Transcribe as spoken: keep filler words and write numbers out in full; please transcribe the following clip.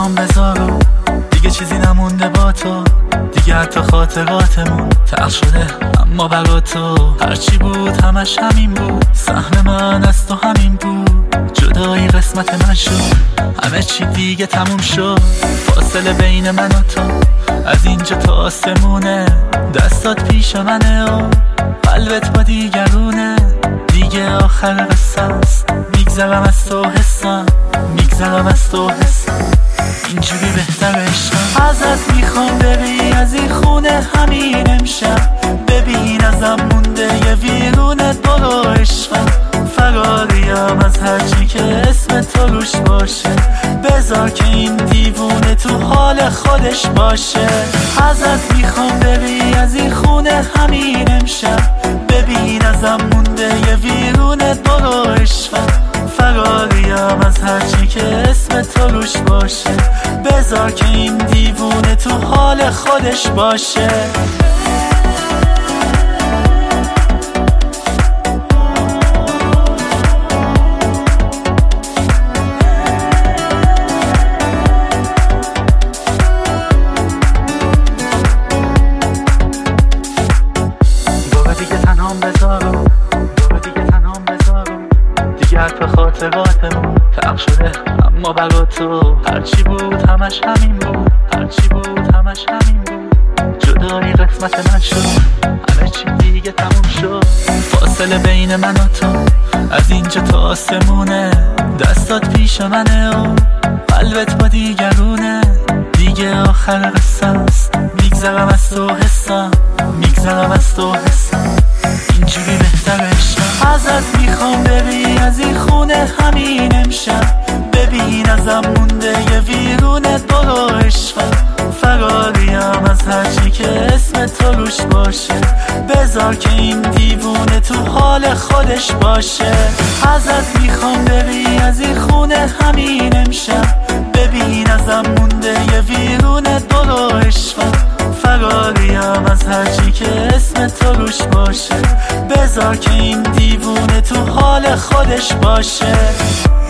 تنهام بذارم، دیگه چیزی نمونده با تو، دیگه حتی خاطراتمون تلخ شده اما برا تو هرچی بود همش همین بود، سهم من از تو همین بود، جدایی قسمت من شد، همه چی دیگه تموم شد، فاصله بین من و تو از اینجا تا آسمونه، دستات پیش منه و قلبت با دیگرونه، دیگه آخر قصه است، میگذرم از تو حسم، میگذرم از تو حسم، اینجوری بهتر عشقم. ازت میخوام بری از این خونه همین امشب، ببین ازم مونده یه ویرونه، برو عشقم، فراریم از هرچی که اسم تو روش باشه، بذار که این دیوونه تو حال خودش باشه. ازت میخوام بری از این خونه همین امشب، ببین ازم مونده یه ویرونه، برو عشقم، فراریم از هرچی که اسم تو روش باشه، بذار که این دیوونه تو حال خودش باشه. بابا دیگه تنهام بذارم، بابا دیگه تنهام بذارم، دیگه حتی خاطراتمون تلخ شده اما برا تو هرچی بود همش همین بود، هرچی بود همش همین بود، جدایی قسمت من شد، همه چی دیگه تموم شد، فاصله بین من و تو از اینجا تا آسمونه، دستات پیش منه و قلبت با دیگرونه، دیگه آخر قصه است، میگذرم از تو حسم، میگذرم از تو حسم، اینجوری بهتر عشقم. ازت میخوام بری از این خونه همین امشب، ببین ازم مونده یه ویرونه، برو عشقم، فراریم از هرچی که اسم تو روش باشه، بذار که این دیوونه تو حال خودش باشه. ازت میخوام بری از این خونه همین امشب، ببین ازم مونده یه ویرونه، برو عشقم، فراریم از هرچی که اسم تو روش باشه، بذار که این دیوونه تو حال خودش باشه.